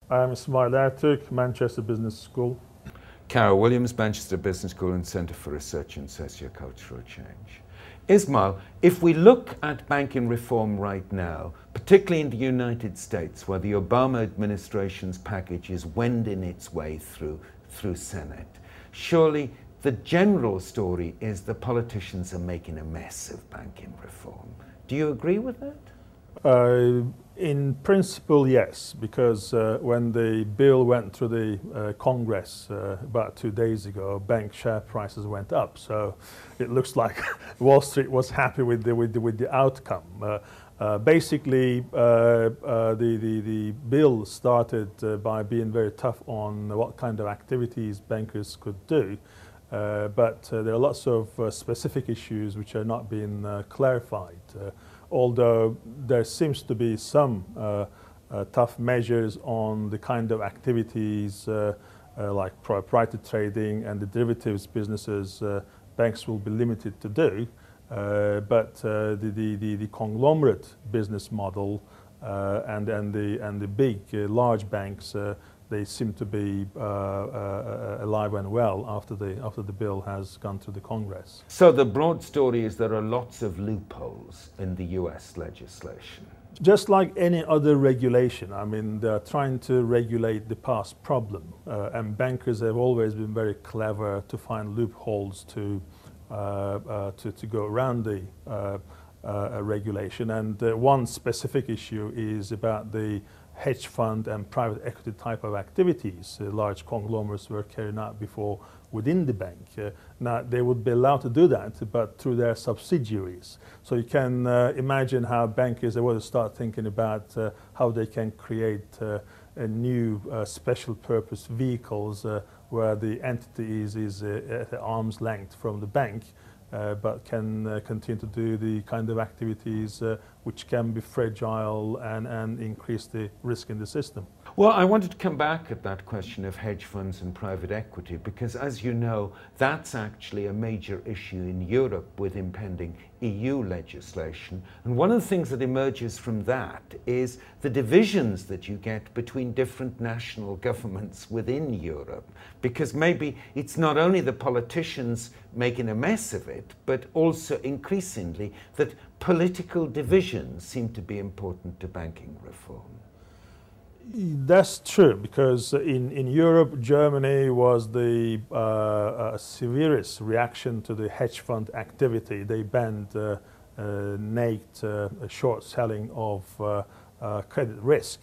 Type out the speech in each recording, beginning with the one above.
I'm Ismail Ertürk, Manchester Business School. Carol Williams, Manchester Business School and Centre for Research and Sociocultural Change. Ismail, if we look at banking reform right now, particularly in the United States, where the Obama administration's package is wending its way through Senate, surely the general story is the politicians are making a mess of banking reform. Do you agree with that? In principle, yes, because when the bill went through the Congress about 2 days ago, bank share prices went up. So it looks like Wall Street was happy with the outcome. Basically, the bill started by being very tough on what kind of activities bankers could do. But there are lots of specific issues which are not being clarified. Although there seems to be some tough measures on the kind of activities like proprietary trading and the derivatives businesses banks will be limited to do. But the conglomerate business model and the big large banks they seem to be alive and well after the bill has gone through the Congress. So the broad story is there are lots of loopholes in the US legislation. Just like any other regulation, I mean, they're trying to regulate the past problem, and bankers have always been very clever to find loopholes to go around the regulation. And one specific issue is about the hedge fund and private equity type of activities large conglomerates were carrying out before within the bank. Now they would be allowed to do that, but through their subsidiaries. So you can imagine how bankers are going to start thinking about how they can create a new special purpose vehicles where the entity is at arm's length from the bank. But can continue to do the kind of activities which can be fragile and increase the risk in the system. Well, I wanted to come back at that question of hedge funds and private equity because, as you know, that's actually a major issue in Europe with impending EU legislation. And one of the things that emerges from that is the divisions that you get between different national governments within Europe. Because maybe it's not only the politicians making a mess of it, but also increasingly that political divisions seem to be important to banking reform. That's true, because in Europe, Germany was the severest reaction to the hedge fund activity. They banned naked short selling of credit risk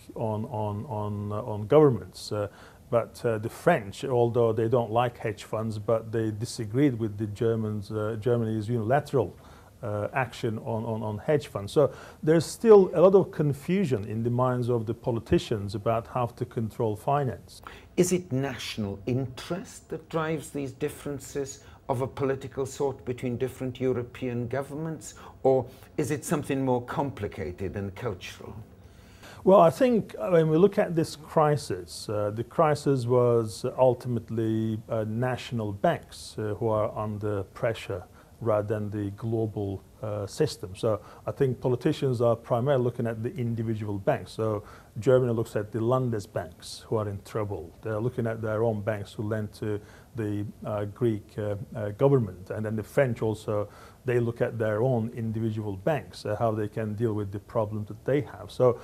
on governments. But the French, although they don't like hedge funds, but they disagreed with the Germany's unilateral action on hedge funds. So there's still a lot of confusion in the minds of the politicians about how to control finance. Is it national interest that drives these differences of a political sort between different European governments, or is it something more complicated and cultural? Well, I think when we look at this crisis, the crisis was ultimately national banks who are under pressure rather than the global system. So I think politicians are primarily looking at the individual banks. So Germany looks at the Landesbanks who are in trouble. They're looking at their own banks who lend to the Greek government. And then the French also, they look at their own individual banks, how they can deal with the problems that they have. So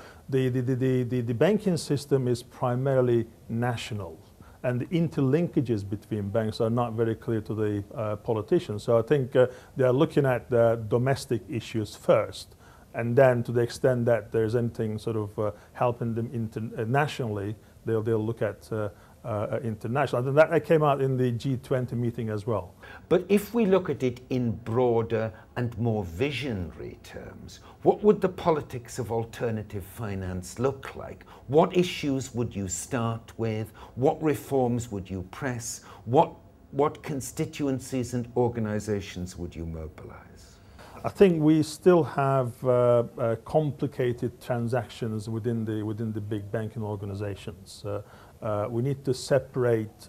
the banking system is primarily national. And the interlinkages between banks are not very clear to the politicians. So I think they are looking at the domestic issues first, and then to the extent that there's anything sort of helping them internationally, they'll look at international. And that came out in the G20 meeting as well. But if we look at it in broader and more visionary terms, what would the politics of alternative finance look like? What issues would you start with? What reforms would you press? What constituencies and organizations would you mobilize? I think we still have complicated transactions within the big banking organizations. We need to separate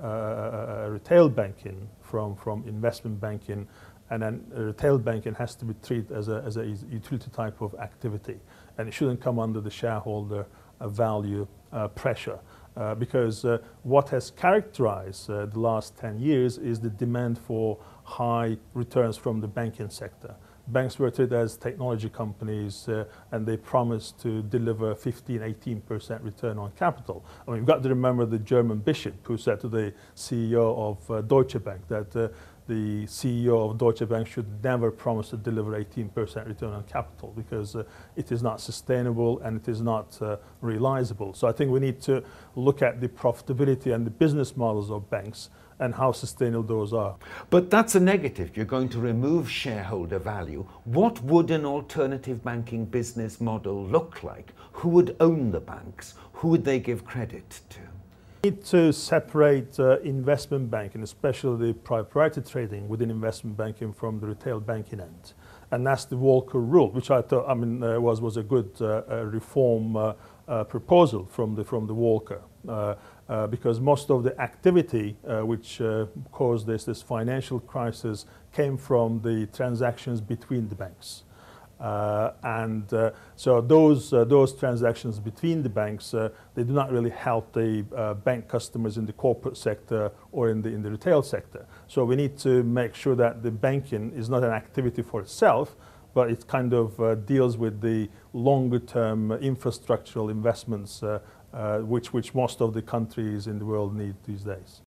retail banking from investment banking, and then retail banking has to be treated as a utility type of activity, and it shouldn't come under the shareholder value pressure. Because what has characterized the last 10 years is the demand for high returns from the banking sector. Banks were treated as technology companies and they promised to deliver 15–18% return on capital. I mean, you've got to remember the German bishop who said to the CEO of Deutsche Bank that the CEO of Deutsche Bank should never promise to deliver 18% return on capital because it is not sustainable and it is not realizable. So I think we need to look at the profitability and the business models of banks and how sustainable those are. But that's a negative. You're going to remove shareholder value. What would an alternative banking business model look like? Who would own the banks? Who would they give credit to? We need to separate investment banking, especially the proprietary trading within investment banking, from the retail banking end. And that's the Volcker rule, which I thought was a good reform proposal from the Volcker. Because most of the activity which caused this financial crisis came from the transactions between the banks. So those transactions between the banks, they do not really help the bank customers in the corporate sector or in the retail sector. So we need to make sure that the banking is not an activity for itself, but it kind of deals with the longer term infrastructural investments which most of the countries in the world need these days.